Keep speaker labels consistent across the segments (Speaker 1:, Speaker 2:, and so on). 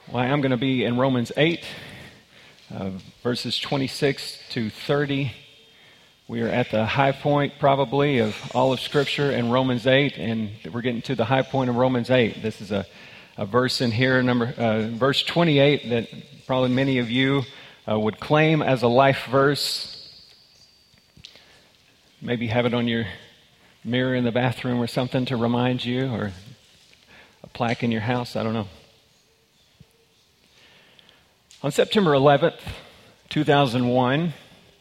Speaker 1: Well, I'm going to be in Romans 8, verses 26 to 30. We are at the high point, probably, of all of Scripture in Romans 8, and we're getting to the high point of Romans 8. This is a verse in here, verse 28, that probably many of you would claim as a life verse. Maybe have it on your mirror in the bathroom or something to remind you, or a plaque in your house, I don't know. On September 11th, 2001,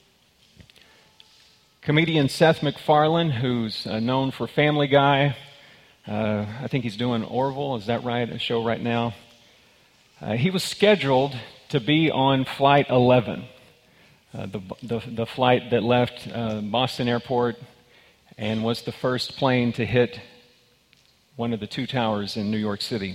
Speaker 1: comedian Seth MacFarlane, who's known for Family Guy, I think he's doing Orville, is that right, a show right now? He was scheduled to be on Flight 11, the flight that left Boston Airport and was the first plane to hit one of the two towers in New York City.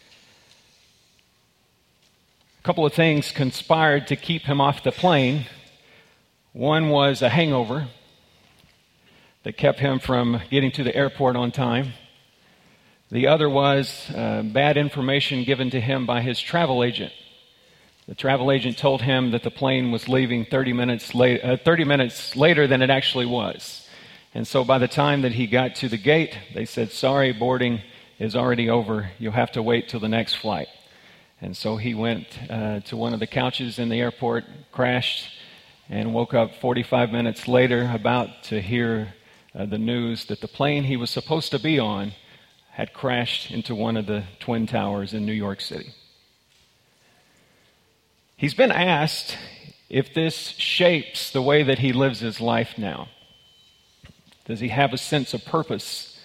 Speaker 1: A couple of things conspired to keep him off the plane. One was a hangover that kept him from getting to the airport on time. The other was bad information given to him by his travel agent. The travel agent told him that the plane was leaving 30 minutes later than it actually was. And so by the time that he got to the gate, they said, "Sorry, boarding is already over. You'll have to wait till the next flight." And so he went to one of the couches in the airport, crashed, and woke up 45 minutes later about to hear the news that the plane he was supposed to be on had crashed into one of the twin towers in New York City. He's been asked if this shapes the way that he lives his life now. Does he have a sense of purpose?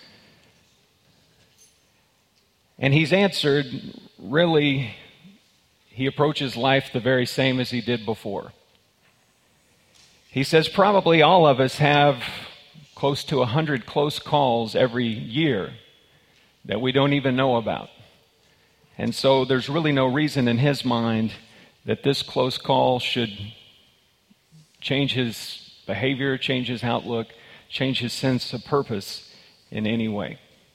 Speaker 1: And he's answered, really, he approaches life the very same as he did before. He says probably all of us have close to 100 close calls every year that we don't even know about. And so there's really no reason in his mind that this close call should change his behavior, change his outlook, change his sense of purpose in any way.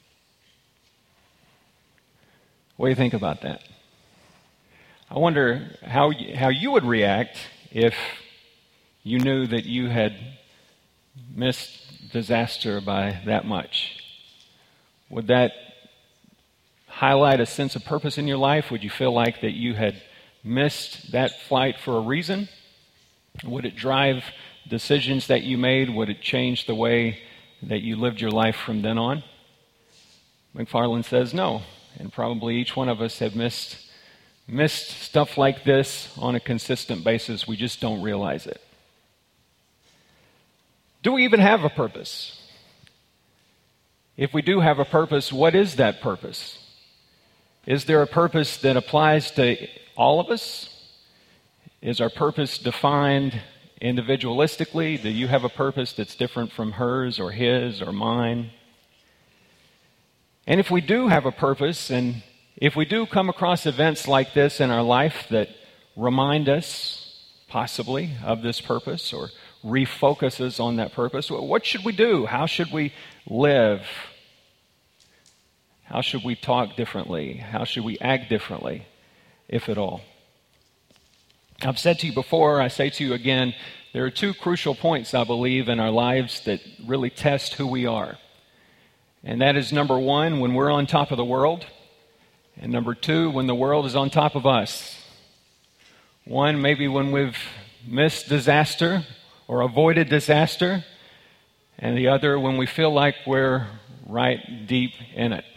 Speaker 1: What do you think about that? I wonder how you would react if you knew that you had missed disaster by that much. Would that highlight a sense of purpose in your life? Would you feel like that you had missed that flight for a reason? Would it drive decisions that you made? Would it change the way that you lived your life from then on? MacFarlane says no, and probably each one of us have missed stuff like this on a consistent basis. We just don't realize it. Do we even have a purpose? If we do have a purpose, what is that purpose? Is there a purpose that applies to all of us? Is our purpose defined individualistically? Do you have a purpose that's different from hers or his or mine? And if we do have a purpose, and if we do come across events like this in our life that remind us, possibly, of this purpose or refocus us on that purpose, what should we do? How should we live? How should we talk differently? How should we act differently, if at all? I've said to you before, I say to you again, there are two crucial points, I believe, in our lives that really test who we are. And that is, number one, when we're on top of the world, and number two, when the world is on top of us. One, maybe when we've missed disaster or avoided disaster, and the other, when we feel like we're right deep in it.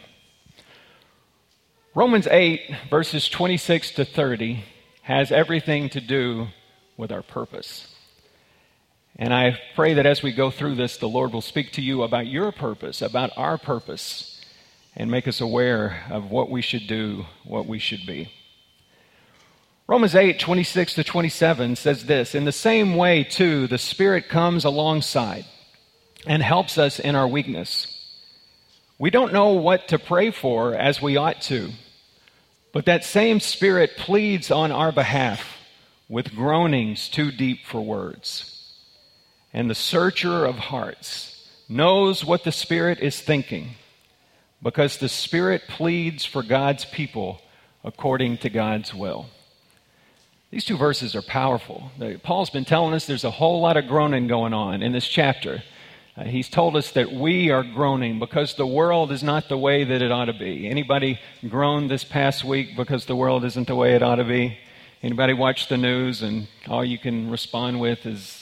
Speaker 1: Romans 8, verses 26 to 30, has everything to do with our purpose. And I pray that as we go through this, the Lord will speak to you about your purpose, about our purpose, and make us aware of what we should do, what we should be. Romans 8, 26 to 27 says this, "In the same way, too, the Spirit comes alongside and helps us in our weakness. We don't know what to pray for as we ought to, but that same Spirit pleads on our behalf with groanings too deep for words. And the searcher of hearts knows what the Spirit is thinking, because the Spirit pleads for God's people according to God's will. These two verses are powerful. Paul's been telling us there's a whole lot of groaning going on in this chapter. He's told us that we are groaning because the world is not the way that it ought to be. Anybody groaned this past week because the world isn't the way it ought to be? Anybody watch the news and all you can respond with is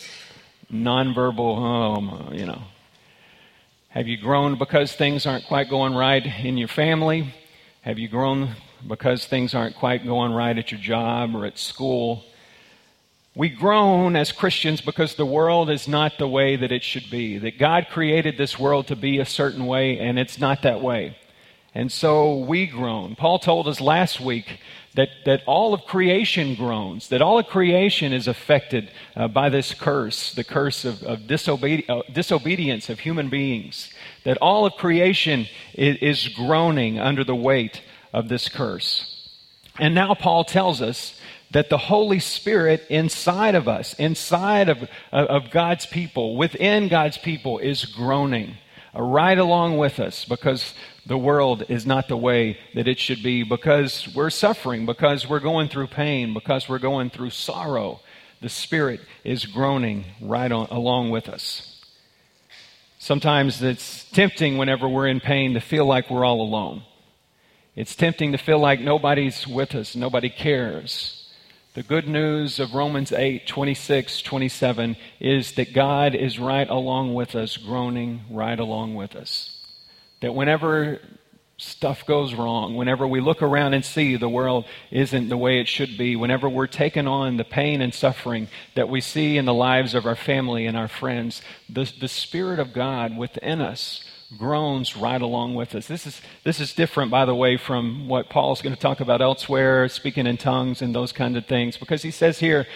Speaker 1: nonverbal, Have you groaned because things aren't quite going right in your family? Have you groaned because things aren't quite going right at your job or at school? We groan as Christians because the world is not the way that it should be. That God created this world to be a certain way, and it's not that way. And so we groan. Paul told us last week that all of creation groans, that all of creation is affected by this curse, the curse of disobedience of human beings, that all of creation is groaning under the weight of this curse. And now Paul tells us that the Holy Spirit inside of us, inside of God's people, within God's people, is groaning right along with us because the world is not the way that it should be, because we're suffering, because we're going through pain, because we're going through sorrow. The Spirit is groaning right along with us. Sometimes it's tempting whenever we're in pain to feel like we're all alone. It's tempting to feel like nobody's with us, nobody cares. The good news of Romans 8, 26, 27 is that God is right along with us, groaning right along with us. That whenever stuff goes wrong, whenever we look around and see the world isn't the way it should be, whenever we're taking on the pain and suffering that we see in the lives of our family and our friends, the Spirit of God within us groans right along with us. This is different, by the way, from what Paul's going to talk about elsewhere, speaking in tongues and those kind of things, because he says here,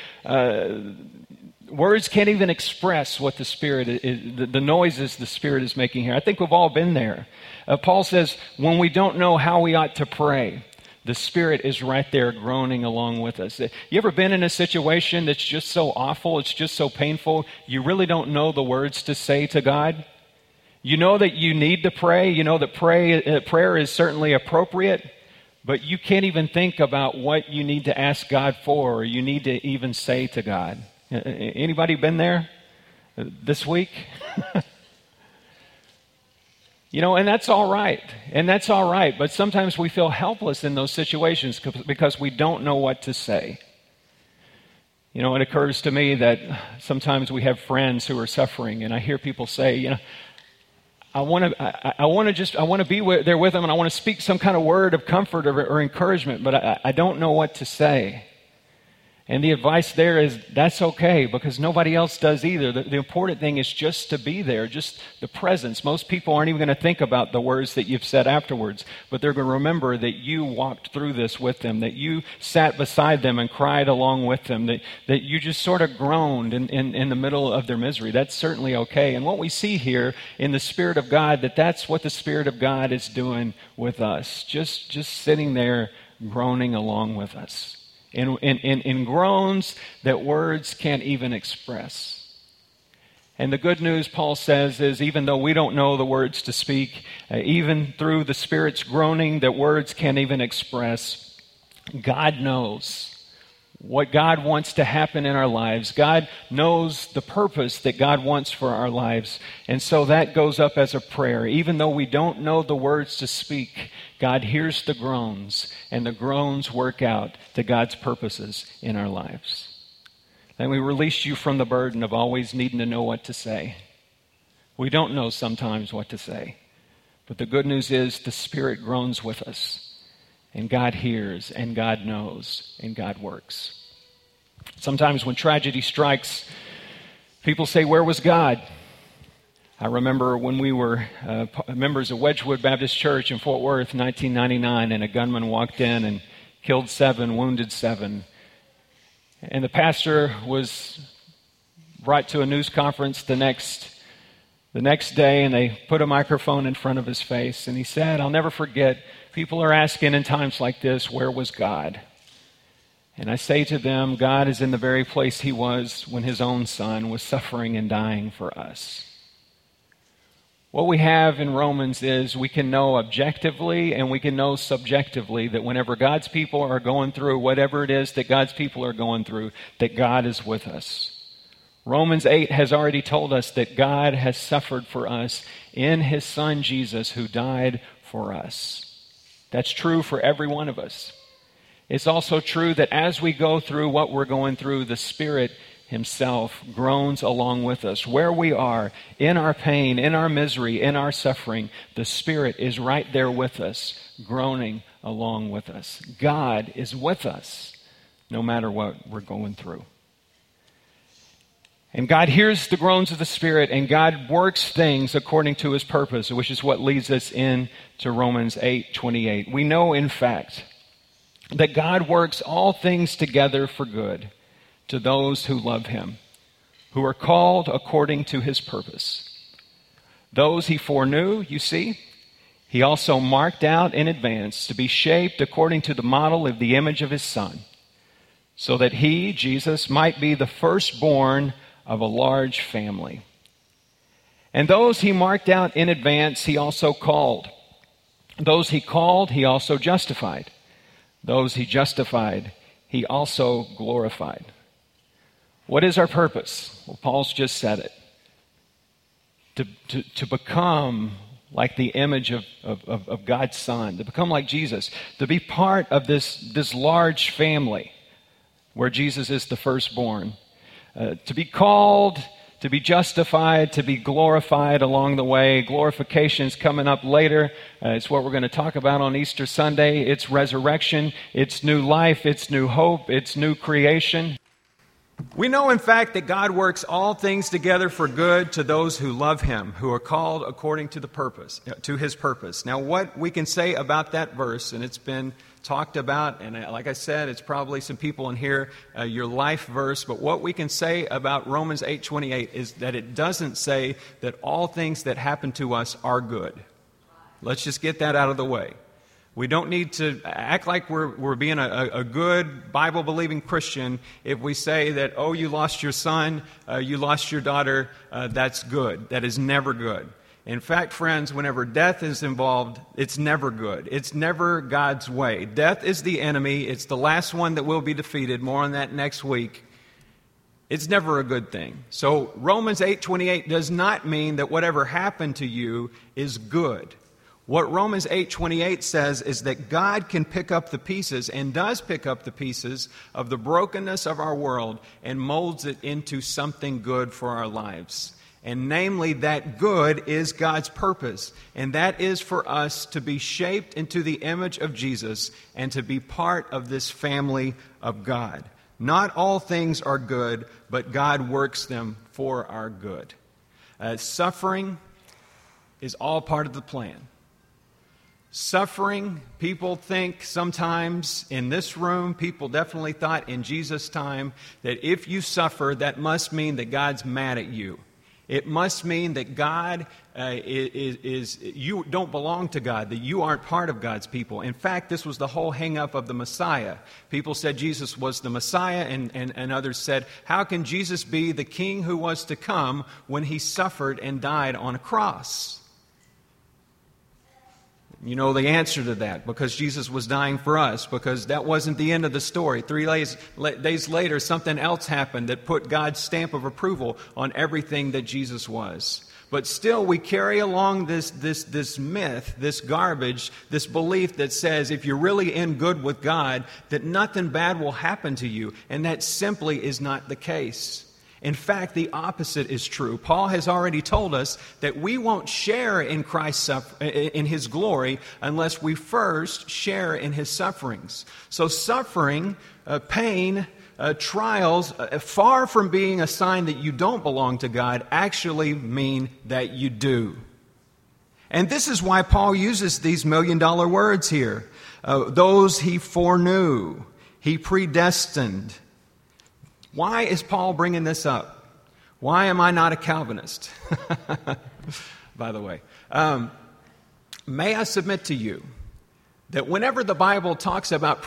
Speaker 1: words can't even express what the Spirit is, the noises the Spirit is making here. I think we've all been there. Paul says, when we don't know how we ought to pray, the Spirit is right there groaning along with us. You ever been in a situation that's just so awful, it's just so painful, you really don't know the words to say to God? You know that you need to pray. You know that prayer is certainly appropriate, but you can't even think about what you need to ask God for or you need to even say to God. Anybody been there this week? And that's all right. And that's all right. But sometimes we feel helpless in those situations because we don't know what to say. It occurs to me that sometimes we have friends who are suffering, and I hear people say, I want to be there with them, and I want to speak some kind of word of comfort or encouragement, but I don't know what to say. And the advice there is that's okay, because nobody else does either. The important thing is just to be there, just the presence. Most people aren't even going to think about the words that you've said afterwards, but they're going to remember that you walked through this with them, that you sat beside them and cried along with them, that you just sort of groaned in the middle of their misery. That's certainly okay. And what we see here in the Spirit of God, that's what the Spirit of God is doing with us, just sitting there groaning along with us. In groans that words can't even express. And the good news, Paul says, is even though we don't know the words to speak, even through the Spirit's groaning that words can't even express, God knows what God wants to happen in our lives. God knows the purpose that God wants for our lives. And so that goes up as a prayer. Even though we don't know the words to speak, God hears the groans, and the groans work out to God's purposes in our lives. And we release you from the burden of always needing to know what to say. We don't know sometimes what to say. But the good news is the Spirit groans with us. And God hears, and God knows, and God works. Sometimes when tragedy strikes, people say, where was God? I remember when we were members of Wedgwood Baptist Church in Fort Worth in 1999, and a gunman walked in and killed 7, wounded 7. And the pastor was brought to a news conference the next day, and they put a microphone in front of his face, and he said, I'll never forget, people are asking in times like this, where was God? And I say to them, God is in the very place he was when his own son was suffering and dying for us. What we have in Romans is we can know objectively and we can know subjectively that whenever God's people are going through whatever it is that God's people are going through, that God is with us. Romans 8 has already told us that God has suffered for us in His Son Jesus, who died for us. That's true for every one of us. It's also true that as we go through what we're going through, the Spirit Himself groans along with us. Where we are, in our pain, in our misery, in our suffering, the Spirit is right there with us, groaning along with us. God is with us no matter what we're going through. And God hears the groans of the Spirit, and God works things according to His purpose, which is what leads us into Romans 8:28. We know, in fact, that God works all things together for good to those who love Him, who are called according to His purpose. Those He foreknew, you see, He also marked out in advance to be shaped according to the model of the image of His Son, so that He, Jesus, might be the firstborn of a large family. And those He marked out in advance, He also called. Those He called, He also justified. Those He justified, He also glorified. What is our purpose? Well, Paul's just said it. To become like the image of God's Son, to become like Jesus, to be part of this large family where Jesus is the firstborn, to be called, to be justified, to be glorified along the way. Glorification is coming up later. It's what we're going to talk about on Easter Sunday. It's resurrection. It's new life. It's new hope. It's new creation. We know, in fact, that God works all things together for good to those who love Him, who are called according to His purpose. Now, what we can say about that verse, and it's been talked about, and like I said, it's probably some people in here, your life verse, but what we can say about Romans 8:28 is that it doesn't say that all things that happen to us are good. Let's just get that out of the way. We don't need to act like we're being a good Bible-believing Christian if we say that, oh, you lost your son, you lost your daughter, that's good. That is never good. In fact, friends, whenever death is involved, it's never good. It's never God's way. Death is the enemy. It's the last one that will be defeated. More on that next week. It's never a good thing. So Romans 8:28 does not mean that whatever happened to you is good. What Romans 8:28 says is that God can pick up the pieces, and does pick up the pieces, of the brokenness of our world and molds it into something good for our lives. And namely, that good is God's purpose. And that is for us to be shaped into the image of Jesus and to be part of this family of God. Not all things are good, but God works them for our good. Suffering is all part of the plan. Suffering, people think sometimes in this room, people definitely thought in Jesus' time that if you suffer, that must mean that God's mad at you. It must mean that God you don't belong to God, that you aren't part of God's people. In fact, this was the whole hang-up of the Messiah. People said Jesus was the Messiah, and others said, how can Jesus be the king who was to come when He suffered and died on a cross? You know the answer to that, because Jesus was dying for us, because that wasn't the end of the story. 3 days later, something else happened that put God's stamp of approval on everything that Jesus was. But still, we carry along this myth, this garbage, this belief that says if you're really in good with God, that nothing bad will happen to you. And that simply is not the case. In fact, the opposite is true. Paul has already told us that we won't share in in His glory unless we first share in His sufferings. So suffering, pain, trials, far from being a sign that you don't belong to God, actually mean that you do. And this is why Paul uses these million-dollar words here. Those He foreknew, He predestined. Why is Paul bringing this up? Why am I not a Calvinist? By the way. May I submit to you that whenever the Bible talks about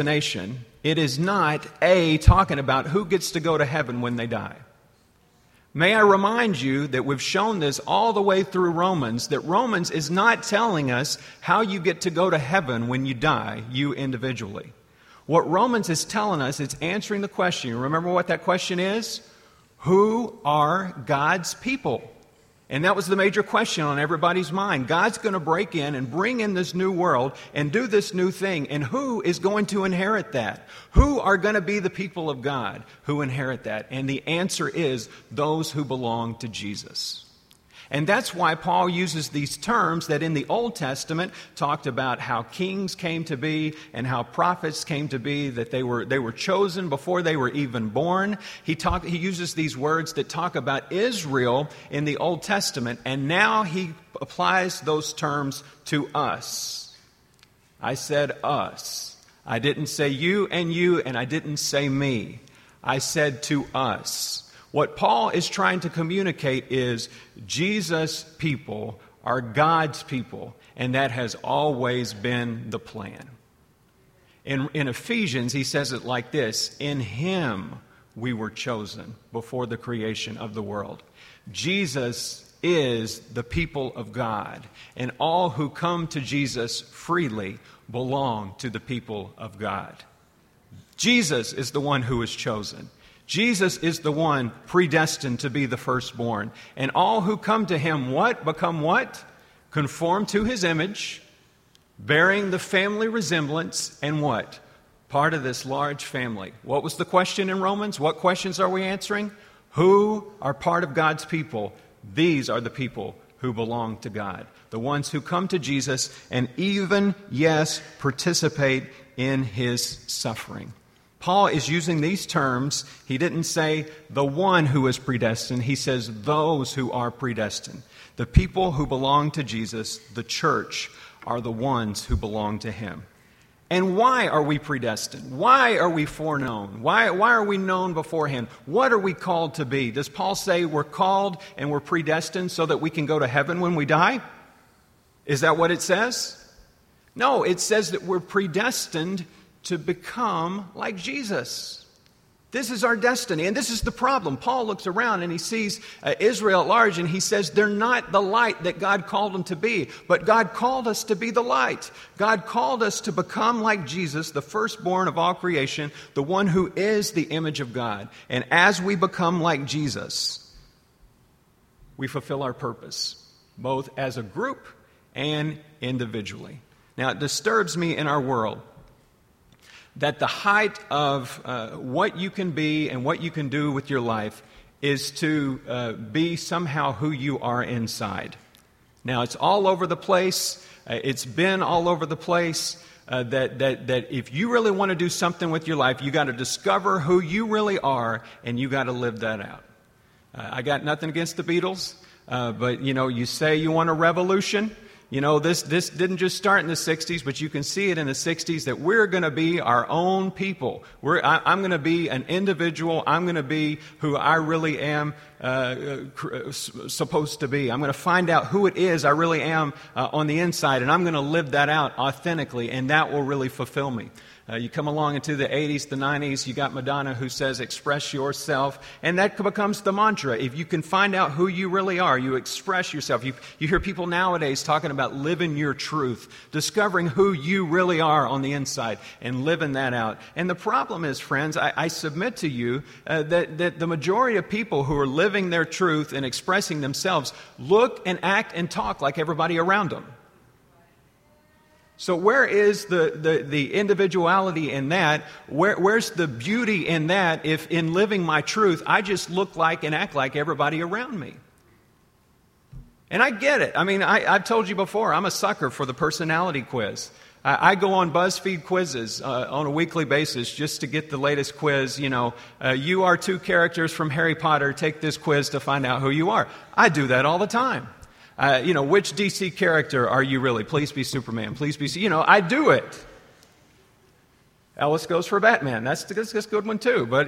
Speaker 1: predestination, it is not talking about who gets to go to heaven when they die.
Speaker 2: May I remind you that we've shown this all the way through Romans, that Romans is not telling us how you get to go to heaven when you die, you individually. What Romans is telling us, it's answering the question. You remember what that question is? Who are God's people? And that was the major question on everybody's mind. God's going to break in and bring in this new world and do this new thing. And who is going to inherit that? Who are going to be the people of God who inherit that? And the answer is those who belong to Jesus. And that's why Paul uses these terms that in the Old Testament talked about how kings came to be and how prophets came to be, that they were chosen before they were even born. He uses these words that talk about Israel in the Old Testament, and now he applies those terms to us. I said us. I didn't say you, and I didn't say me. I said to us. What Paul is trying to communicate is Jesus' people are God's people, and that has always been the plan. In Ephesians, he says it like this: in him we were chosen before the creation of the world. Jesus is the people of God, and all who come to Jesus freely belong to the people of God. Jesus is the one who is chosen. Jesus is the one predestined to be the firstborn. And all who come to him, what? Become what? Conform to his image, bearing the family resemblance, and what? Part of this large family. What was the question in Romans? What questions are we answering? Who are part of God's people? These are the people who belong to God. The ones who come to Jesus and even, yes, participate in his suffering. Paul is using these terms. He didn't say the one who is predestined. He says those who are predestined. The people who belong to Jesus, the church, are the ones who belong to him. And why are we predestined? Why are we foreknown? Why are we known beforehand? What are we called to be? Does Paul say we're called and we're predestined so that we can go to heaven when we die? Is that what it says? No, it says that we're predestined to become like Jesus. This is our destiny, and this is the problem. Paul looks around and he sees Israel at large, and he says they're not the light that God called them to be, but God called us to be the light. God called us to become like Jesus, the firstborn of all creation, the one who is the image of God. And as we become like Jesus, we fulfill our purpose, both as a group and individually. Now, it disturbs me in our world that the height of what you can be and what you can do with your life is to be somehow who you are inside. Now, it's all over the place. It's been all over the place. That if you really want to do something with your life, you got to discover who you really are, and you got to live that out. I got nothing against the Beatles, but you say you want a revolution. This didn't just start in the 60s, but you can see it in the 60s that we're going to be our own people. I'm going to be an individual. I'm going to be who I really am supposed to be. I'm going to find out who it is I really am on the inside, and I'm going to live that out authentically, and that will really fulfill me. You come along into the 80s, the 90s, you got Madonna who says, express yourself, and that becomes the mantra. If you can find out who you really are, you express yourself. You hear people nowadays talking about living your truth, discovering who you really are on the inside, and living that out. And the problem is, friends, I submit to you that the majority of people who are living their truth and expressing themselves look and act and talk like everybody around them. So where is the individuality in that? Where's the beauty in that if in living my truth, I just look like and act like everybody around me? And I get it. I mean, I've told you before, I'm a sucker for the personality quiz. I go on BuzzFeed quizzes on a weekly basis just to get the latest quiz. You are 2 characters from Harry Potter. Take this quiz to find out who you are. I do that all the time. Which DC character are you really? Please be Superman. Please be, I do it. Ellis goes for Batman. That's a good one too. But,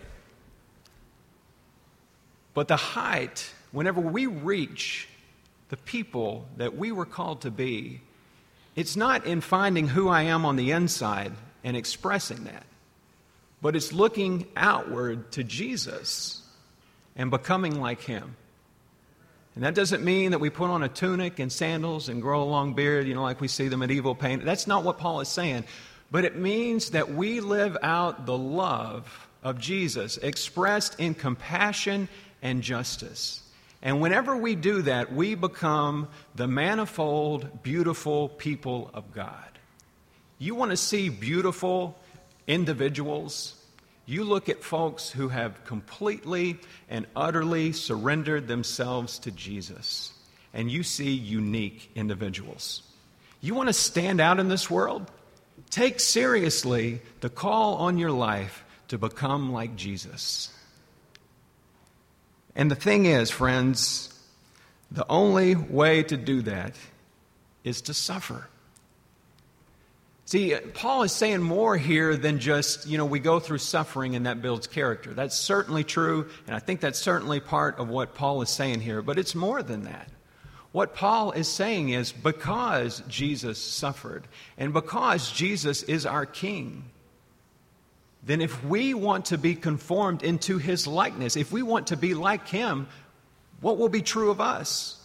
Speaker 2: But the height, whenever we reach the people that we were called to be, it's not in finding who I am on the inside and expressing that, but it's looking outward to Jesus and becoming like him. And that doesn't mean that we put on a tunic and sandals and grow a long beard, like we see the medieval painting. That's not what Paul is saying. But it means that we live out the love of Jesus expressed in compassion and justice. And whenever we do that, we become the manifold, beautiful people of God. You want to see beautiful individuals? You look at folks who have completely and utterly surrendered themselves to Jesus, and you see unique individuals. You want to stand out in this world? Take seriously the call on your life to become like Jesus. And the thing is, friends, the only way to do that is to suffer. See, Paul is saying more here than just, we go through suffering and that builds character. That's certainly true, and I think that's certainly part of what Paul is saying here, but it's more than that. What Paul is saying is because Jesus suffered and because Jesus is our King, then if we want to be conformed into his likeness, if we want to be like him, what will be true of us?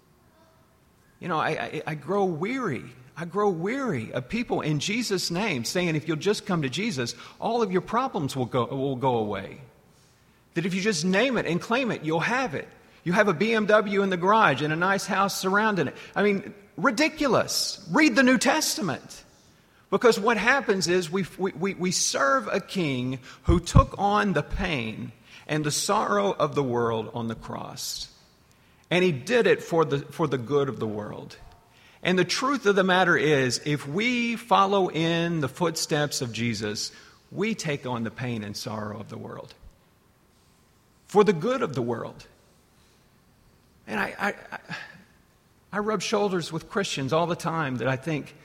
Speaker 2: I grow weary. I grow weary of people in Jesus' name saying if you'll just come to Jesus, all of your problems will go away. That if you just name it and claim it, you'll have it. You have a BMW in the garage and a nice house surrounding it. I mean, ridiculous. Read the New Testament. Because what happens is we serve a king who took on the pain and the sorrow of the world on the cross. And he did it for the good of the world. And the truth of the matter is, if we follow in the footsteps of Jesus, we take on the pain and sorrow of the world for the good of the world. And I rub shoulders with Christians all the time that I think,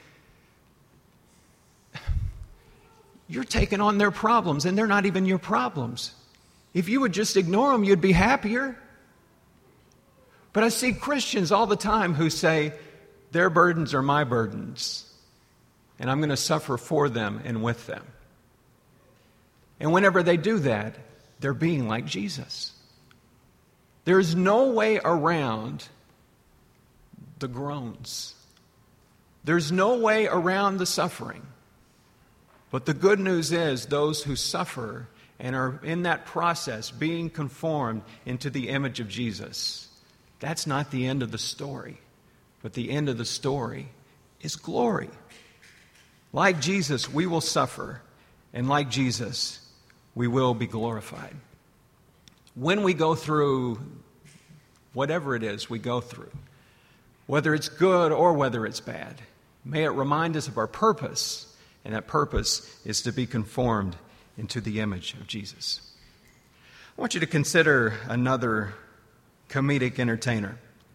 Speaker 2: you're taking on their problems, and they're not even your problems. If you would just ignore them, you'd be happier. But I see Christians all the time who say, their burdens are my burdens, and I'm going to suffer for them and with them. And whenever they do that, they're being like Jesus. There's no way around the groans. There's no way around the suffering. But the good news is those who suffer and are in that process being conformed into the image of Jesus, that's not the end of the story. But the end of the story is glory. Like Jesus, we will suffer, and like Jesus, we will be glorified. When we go through whatever it is we go through, whether it's good or whether it's bad, may it remind us of our purpose, and that purpose is to be conformed into the image of Jesus. I want you to consider another comedic entertainer,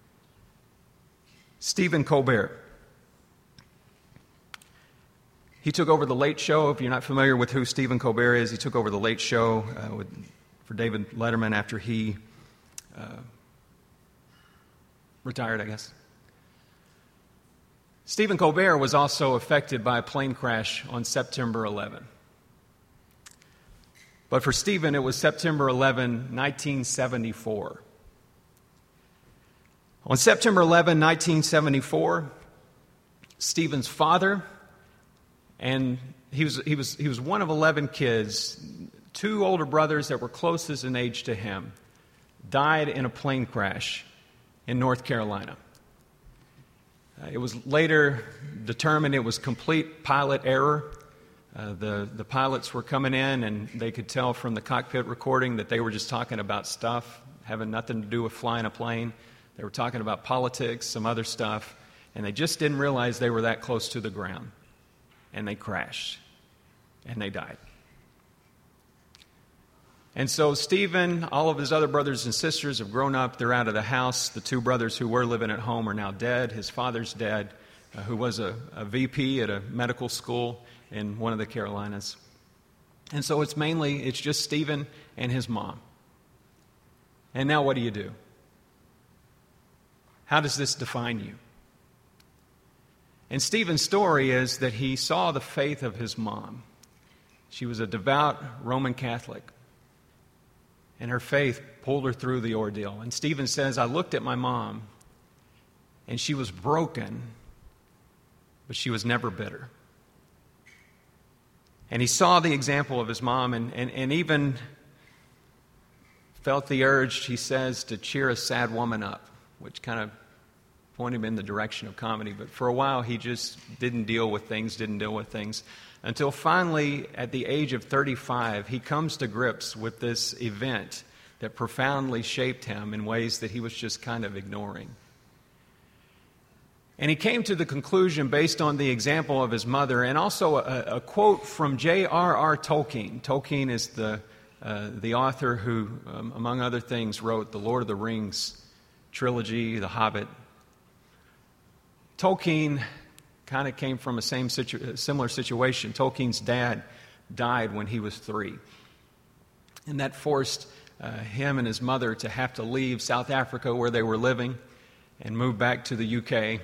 Speaker 2: Stephen Colbert. He took over The Late Show. If you're not familiar with who Stephen Colbert is, he took over The Late Show for David Letterman after he retired, I guess. Stephen Colbert was also affected by a plane crash on September 11. But for Stephen, it was September 11, 1974. On September 11, 1974, Stephen's father, and he was one of 11 kids, 2 older brothers that were closest in age to him, died in a plane crash in North Carolina. It was later determined it was complete pilot error. The pilots were coming in, and they could tell from the cockpit recording that they were just talking about stuff, having nothing to do with flying a plane. They were talking about politics, some other stuff, and they just didn't realize they were that close to the ground. And they crashed, and they died. And so Stephen, all of his other brothers and sisters have grown up. They're out of the house. The 2 brothers who were living at home are now dead. His father's dead, who was a VP at a medical school in one of the Carolinas. And so it's just Stephen and his mom. And now what do? How does this define you? And Stephen's story is that he saw the faith of his mom. She was a devout Roman Catholic. And her faith pulled her through the ordeal. And Stephen says, I looked at my mom, and she was broken, but she was never bitter. And he saw the example of his mom and even felt the urge, he says, to cheer a sad woman up, which kind of pointed him in the direction of comedy. But for a while, he just didn't deal with things, until finally, at the age of 35, he comes to grips with this event that profoundly shaped him in ways that he was just kind of ignoring. And he came to the conclusion, based on the example of his mother, and also a quote from J.R.R. Tolkien. Tolkien is the author who, among other things, wrote the Lord of the Rings trilogy, The Hobbit. Tolkien kind of came from a similar situation. Tolkien's dad died when he was 3. And that forced him and his mother to have to leave South Africa, where they were living, and move back to the UK.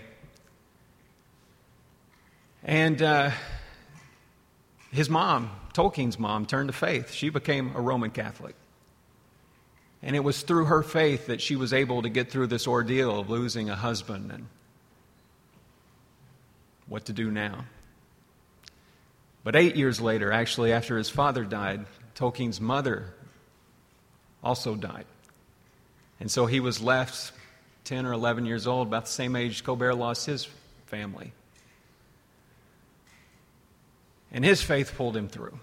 Speaker 2: And his mom, Tolkien's mom, turned to faith. She became a Roman Catholic. And it was through her faith that she was able to get through this ordeal of losing a husband and what to do now. But 8 years later, actually, after his father died, Tolkien's mother also died. And so he was left 10 or 11 years old, about the same age Colbert lost his family. And his faith pulled him through.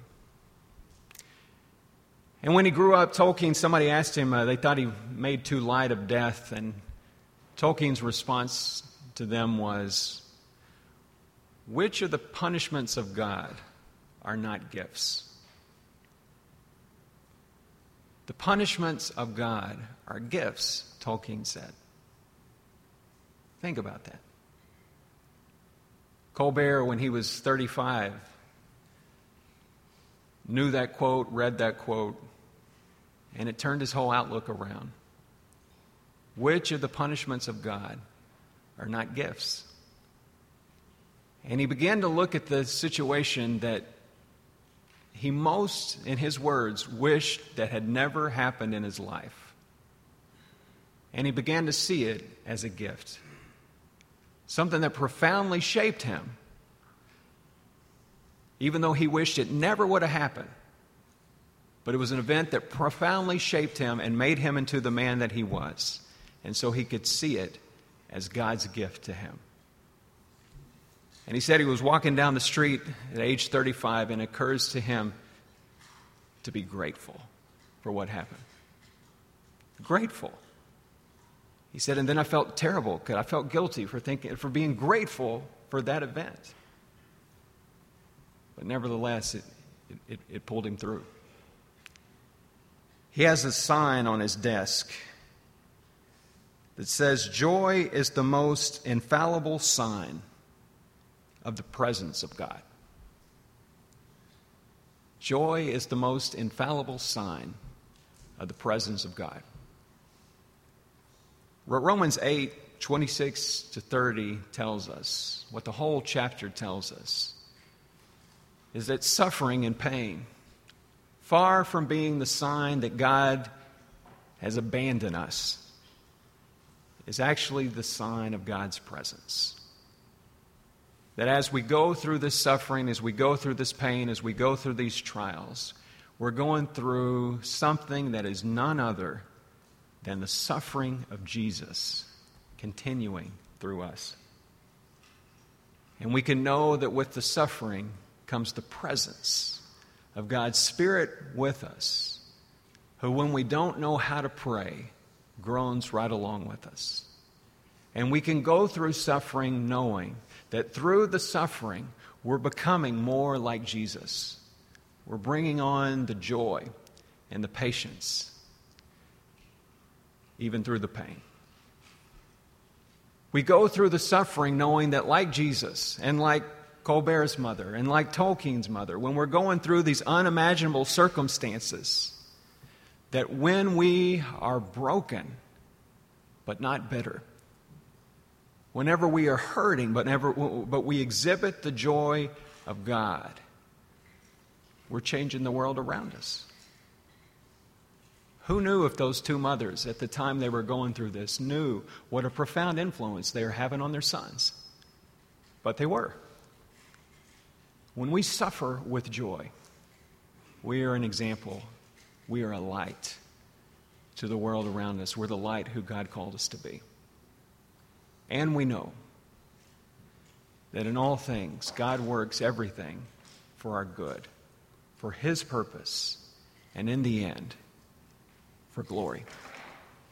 Speaker 2: And when he grew up, somebody asked him, they thought he made too light of death, and Tolkien's response to them was, which of the punishments of God are not gifts? The punishments of God are gifts, Tolkien said. Think about that. Colbert, when he was 35, knew that quote, read that quote, and it turned his whole outlook around. Which of the punishments of God are not gifts? And he began to look at the situation that he most, in his words, wished that had never happened in his life. And he began to see it as a gift. Something that profoundly shaped him. Even though he wished it never would have happened. But it was an event that profoundly shaped him and made him into the man that he was. And so he could see it as God's gift to him. And he said he was walking down the street at age 35, and it occurs to him to be grateful for what happened. Grateful. He said, and then I felt terrible, because I felt guilty for being grateful for that event. But nevertheless, it pulled him through. He has a sign on his desk that says, joy is the most infallible sign of the presence of God. Joy is the most infallible sign of the presence of God. What Romans 8:26-30 tells us, what the whole chapter tells us, is that suffering and pain, far from being the sign that God has abandoned us, is actually the sign of God's presence. That as we go through this suffering, as we go through this pain, as we go through these trials, we're going through something that is none other than the suffering of Jesus continuing through us. And we can know that with the suffering comes the presence of God's Spirit with us, who, when we don't know how to pray, groans right along with us. And we can go through suffering knowing that through the suffering, we're becoming more like Jesus. We're bringing on the joy and the patience, even through the pain. We go through the suffering knowing that, like Jesus and like Colbert's mother and like Tolkien's mother, when we're going through these unimaginable circumstances, that when we are broken but not bitter, whenever we are hurting but we exhibit the joy of God, we're changing the world around us. Who knew if those two mothers at the time they were going through this knew what a profound influence they were having on their sons? But they were. When we suffer with joy, we are an example. We are a light to the world around us. We're the light who God called us to be. And we know that in all things, God works everything for our good, for His purpose, and in the end, for glory.